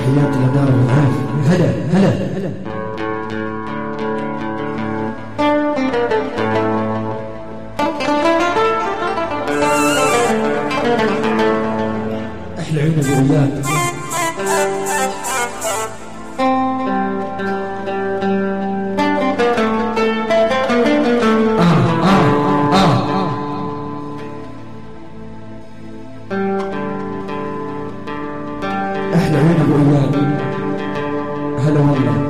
تحياتي لدار الغاز. هلا هلا هلا. احلى عيون الرؤيات. احلى عيون الرؤيات. هلا والله.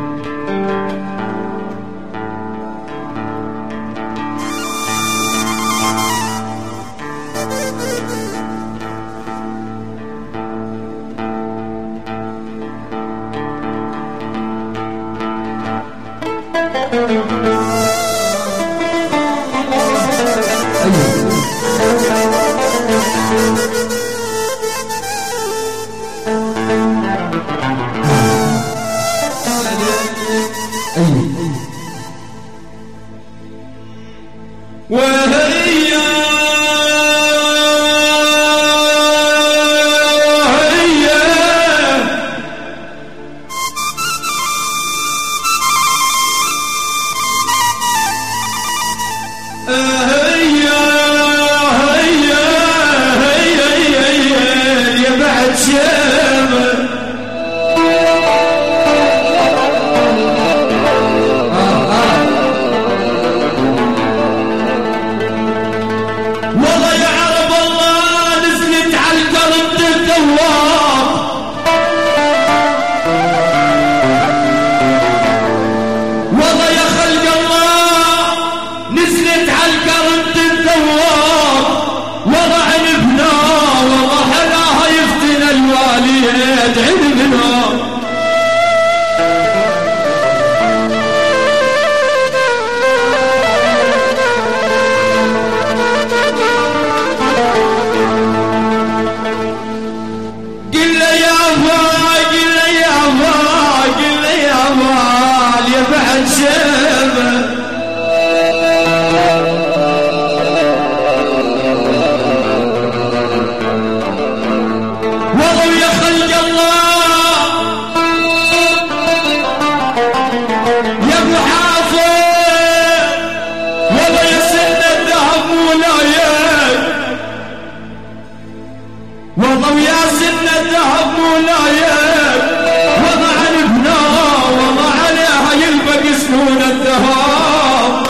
وضو يا سن الذهب مولايك وضع البنا وضع عليها يلبق سنون الذهب.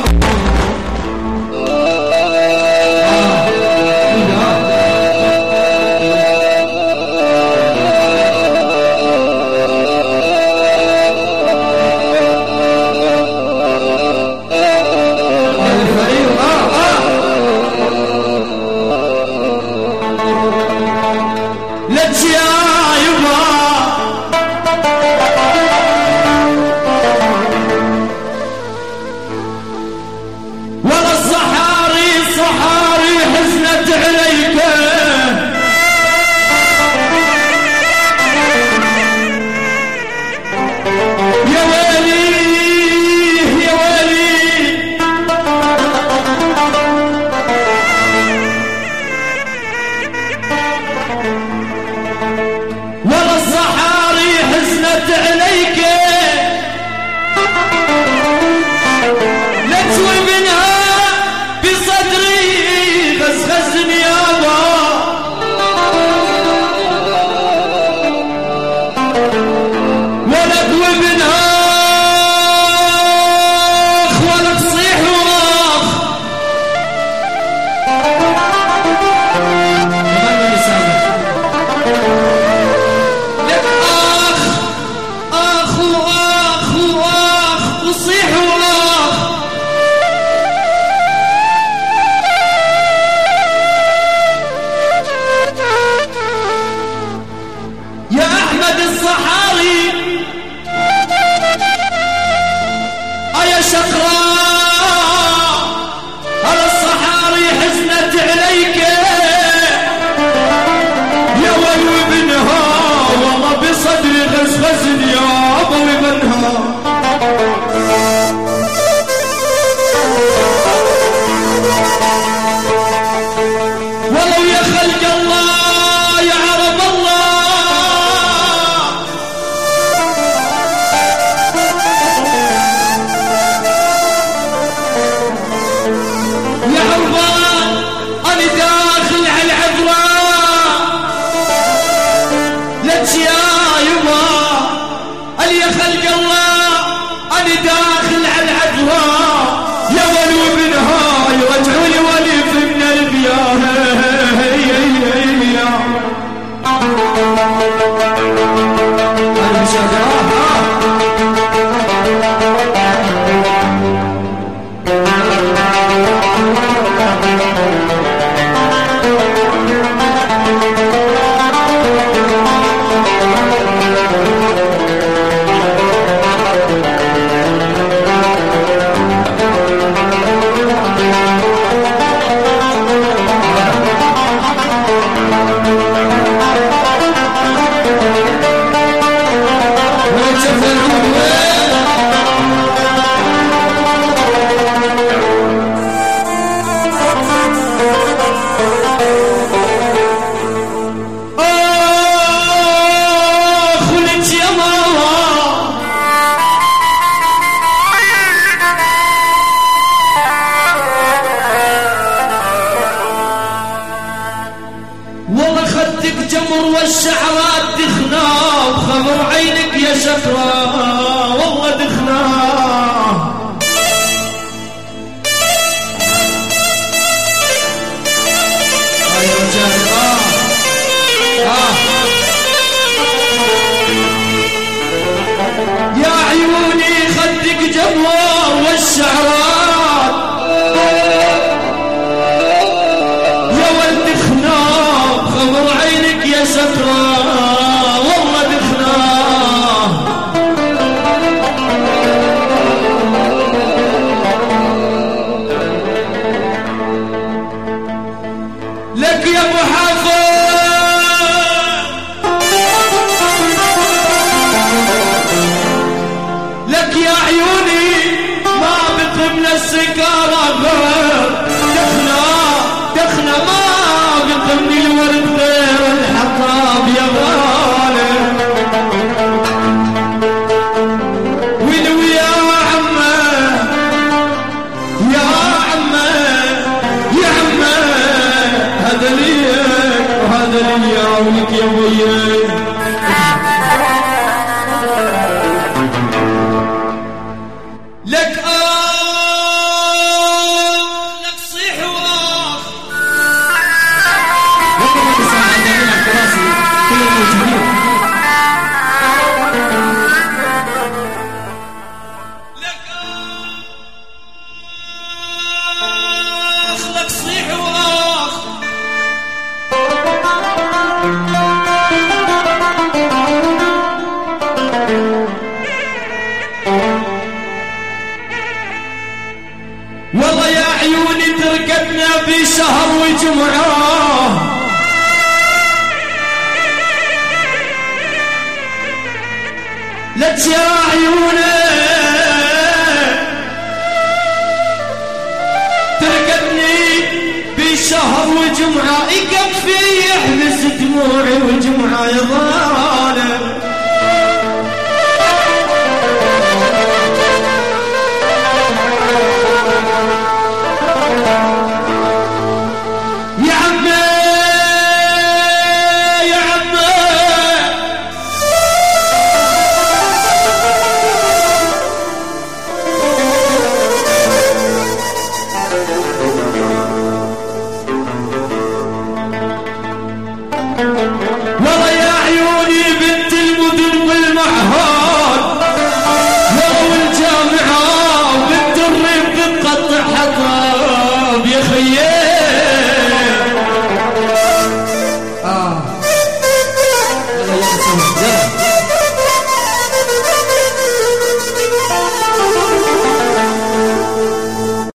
أنا مش والشعرات دخنا وخمر عينك يا شكرا والله دخنا يا رجال يا عيوني خدك جمر والشعرات يا ولد دخنا خمر عينك يا شكرا والله دخنا لك يا ابو حافظ لك يا عيوني ما بقمنا السكارة دخنا دخنا ما بقمني الورد غير الحطاب يا غالي ولو يا عمه يا عمه يا عمه هذا ليك وهذا ليا ولك يا ابوي لك لك صيح واخ وكما تسمع عند جميع الكراسي كل الموجودين. لك لك صيح واخ والله يا عيوني تركتنا بشهر وجمعة لك يا عيوني تركتني بشهر وجمعة يكفي يحبس دموعي وجمعة يا ظالم يا عمي يا عمي